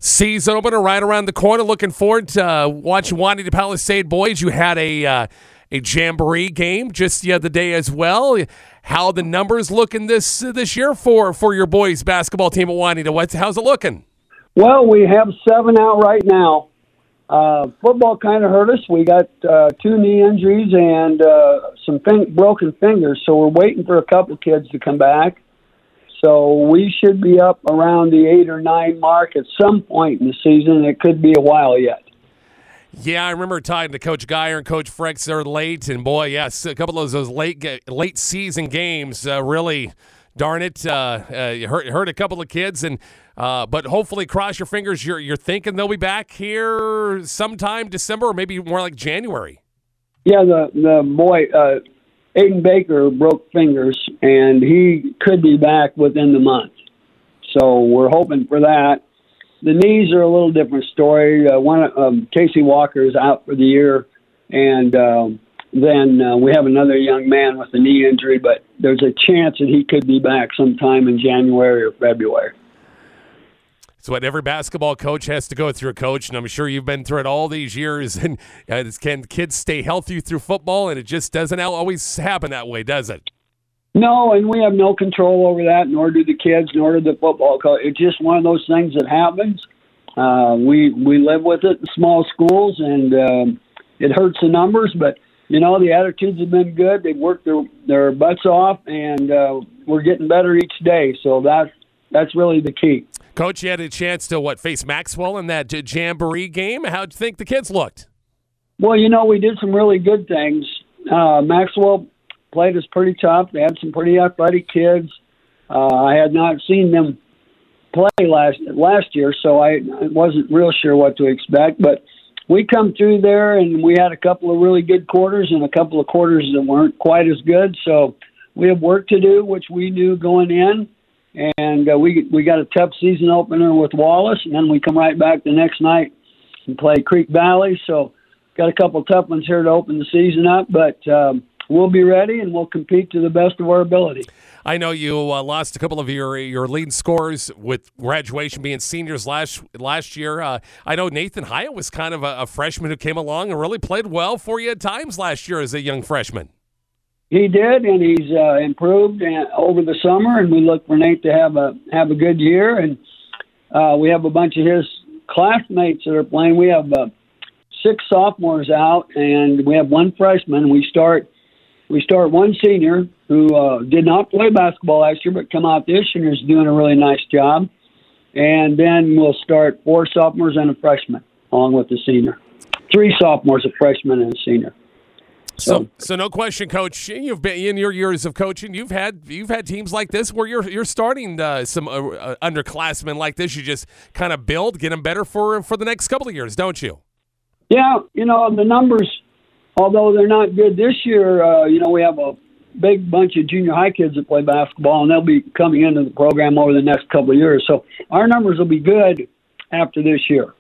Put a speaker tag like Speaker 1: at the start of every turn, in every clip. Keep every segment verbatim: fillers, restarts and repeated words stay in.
Speaker 1: Season opener right around the corner. Looking forward to uh, watching Juanita Palisade boys. You had a uh, a jamboree game just the other day as well. How the numbers looking this uh, this year for for your boys basketball team at Juanita? What's how's it looking?
Speaker 2: Well, we have seven out right now. Uh, football kind of hurt us. We got uh, two knee injuries and uh, some fin- broken fingers, so we're waiting for a couple kids to come back. So we should be up around the eight or nine mark at some point in the season. It could be a while yet.
Speaker 1: Yeah, I remember talking to Coach Geyer and Coach Frex there late, and boy, yes, a couple of those, those late late season games uh, really, darn it, uh, uh, hurt hurt a couple of kids, and uh, but hopefully, cross your fingers. You're you're thinking they'll be back here sometime December or maybe more like January.
Speaker 2: Yeah, the the boy uh, Aiden Baker broke fingers, and he could be back within the month. So we're hoping for that. The knees are a little different story. Uh, one um, Casey Walker is out for the year, and um, then uh, we have another young man with a knee injury, but there's a chance that he could be back sometime in January or February.
Speaker 1: It's what every basketball coach has to go through, Coach, and I'm sure you've been through it all these years. And uh, can kids stay healthy through football? And it just doesn't always happen that way, does it?
Speaker 2: No, and we have no control over that, nor do the kids, nor do the football coach. It's just one of those things that happens. Uh, we we live with it in small schools, and um, it hurts the numbers. But, you know, the attitudes have been good. They've worked their, their butts off, and uh, we're getting better each day. So that, that's really the key.
Speaker 1: Coach, you had a chance to, what, face Maxwell in that jamboree game. How'd you think the kids looked?
Speaker 2: Well, you know, we did some really good things. Uh, Maxwell played us pretty tough. They had some pretty athletic kids. Uh, I had not seen them play last last year, so I, I wasn't real sure what to expect. But we come through there, and we had a couple of really good quarters and a couple of quarters that weren't quite as good. So we have work to do, which we knew going in. And uh, we we got a tough season opener with Wallace, and then we come right back the next night and play Creek Valley. So got a couple tough ones here to open the season up, but um, we'll be ready, and we'll compete to the best of our ability.
Speaker 1: I know you uh, lost a couple of your your lead scorers with graduation being seniors last last year. Uh, I know Nathan Hyatt was kind of a, a freshman who came along and really played well for you at times last year as a young freshman.
Speaker 2: He did, and he's uh, improved and, over the summer, and we look for Nate to have a have a good year. And uh, we have a bunch of his classmates that are playing. We have uh, six sophomores out, and we have one freshman. We start we start one senior who uh, did not play basketball last year, but come out this year and is doing a really nice job. And then we'll start four sophomores and a freshman, along with the senior. Three sophomores, a freshman, and a senior.
Speaker 1: So, so no question, Coach. You've been in your years of coaching. You've had you've had teams like this where you're you're starting uh, some uh, uh, underclassmen like this. You just kind of build, get them better for for the next couple of years, don't you?
Speaker 2: Yeah, you know the numbers. Although they're not good this year, uh, you know we have a big bunch of junior high kids that play basketball, and they'll be coming into the program over the next couple of years. So our numbers will be good after this year.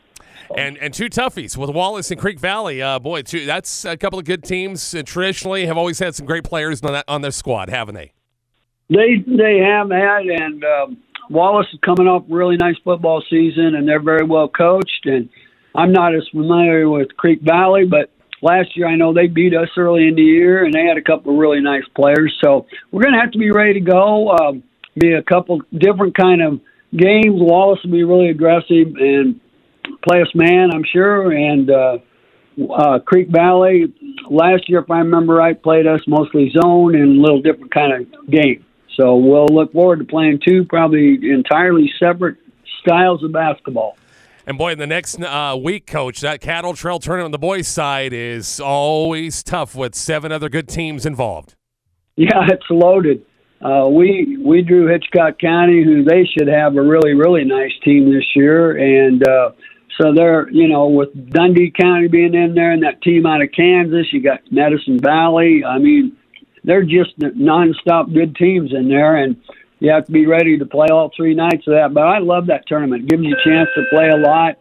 Speaker 1: And and two toughies with Wallace and Creek Valley. Uh, boy, two, that's a couple of good teams. Uh, traditionally, have always had some great players on that on their squad, haven't they?
Speaker 2: They they have had, and um, Wallace is coming off a really nice football season, and they're very well coached. And I'm not as familiar with Creek Valley, but last year I know they beat us early in the year, and they had a couple of really nice players. So we're going to have to be ready to go. Um, be a couple different kind of games. Wallace will be really aggressive and play us man, I'm sure, and uh, uh, Creek Valley last year, if I remember right, played us mostly zone and a little different kind of game. So we'll look forward to playing two probably entirely separate styles of basketball.
Speaker 1: And boy, in the next uh, week, Coach, that Cattle Trail tournament on the boys' side is always tough with seven other good teams involved.
Speaker 2: Yeah, it's loaded. Uh, we we drew Hitchcock County, who they should have a really, really nice team this year, and uh, so they're, you know, with Dundee County being in there and that team out of Kansas, you got Medicine Valley. I mean, they're just nonstop good teams in there, and you have to be ready to play all three nights of that. But I love that tournament. It gives you a chance to play a lot,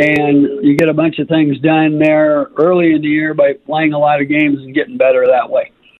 Speaker 2: and you get a bunch of things done there early in the year by playing a lot of games and getting better that way.